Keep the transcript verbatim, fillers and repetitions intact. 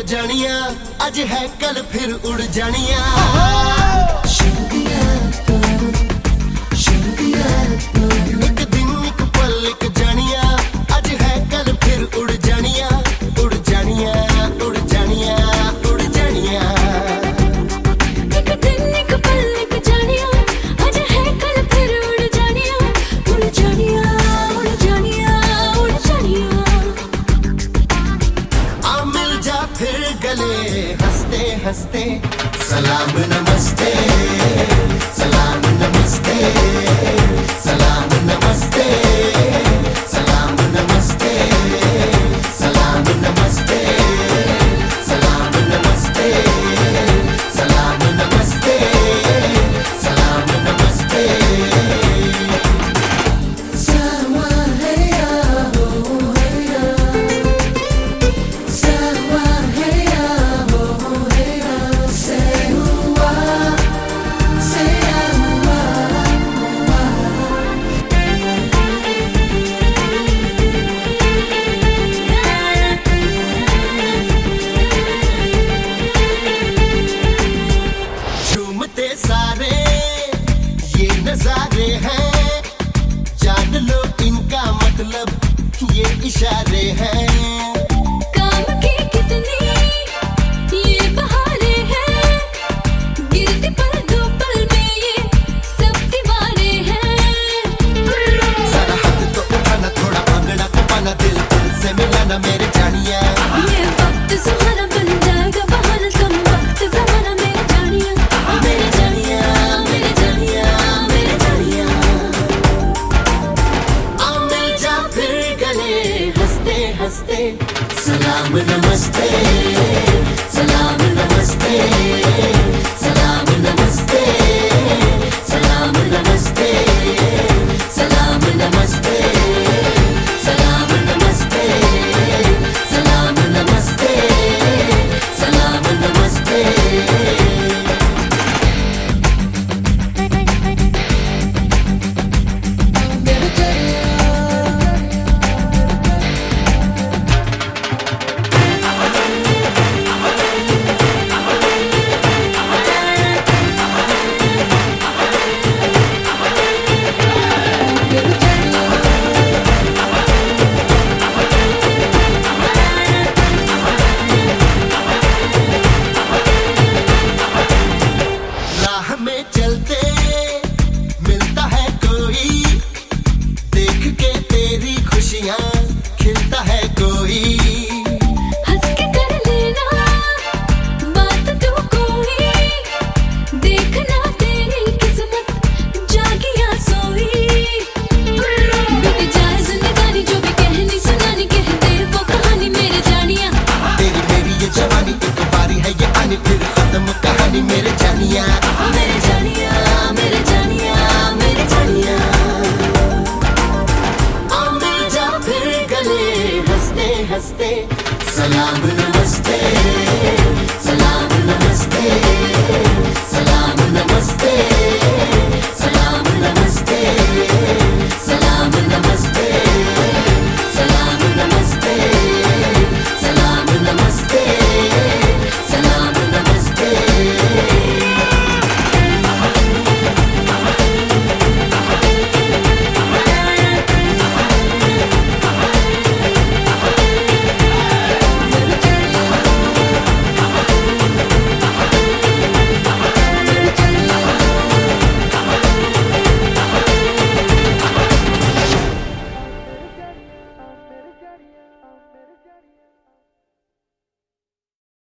जानिया, अज है कल फिर उड़ जानिया। एक दिन एक पल एक जानिया, अज है कल फिर उड़ जानिया, उड़ जानिया, उड़ जानिया, उड़ जानिया। एक दिन एक पल एक जानिया, अज है कल फिर उड़ जानिया, उड़ जानिया, उड़ जानिया, उड़ जानिया। आ मिल जा फिर गले हंसते हंसते, सलाम नमस्ते, सलाम नमस्ते, सलाम नमस्ते, सलाम नमस्ते, सलाम नमस्ते, सलाम नमस्ते, सलाम नमस्ते, सलाम नमस्ते। सावा है या हो है या, सावा है या हो है या, से हुआ से हुआ हुआ। झूमते सारे ये नजारे हैं, जान लो इनका मतलब ये इशारे हैं। काम की कितनी ये बहारे हैं, गिरते पल दो पल में ये सब दीवारे हैं। सारा हाथ तो उठाना, थोड़ा भागना कपाना, दिल दिल से मिलाना मेरे जानिया। ये वक्त सुहाना बन जाएगा बहाना, कम वक्त जमाना मेरे जानिया, मेरे जानिया, मेरे जानिया, मेरे जानिया। आ मिल जा फिर गले हंसते हंसते, सलाम नमस्ते, सलाम नमस्ते, सलाम नमस्ते, सलाम नमस्ते, सलाम नमस्ते, सलाम नमस्ते, सलाम नमस्ते, सलाम नमस्ते। राह में चलते मिलता है कोई, देख के तेरी खुशियाँ खिलता है कोई। हंस के कर लेना बात तू कोई, देखना तेरी किस्मत जागी या सोई। बीत जाए जिंदगानी जो भी कहनी सुनानी, कह दे वो कहानी मेरे जानिया। तेरी मेरी ये जवानी एक बारी है ये आनी, फिर खत्म कहानी मेरे जानिया, मेरे जानिया, मेरे जानिया, मेरे जानिया। आ मिल जा फिर गले हंसते हंसते, सलाम नमस्ते, सलाम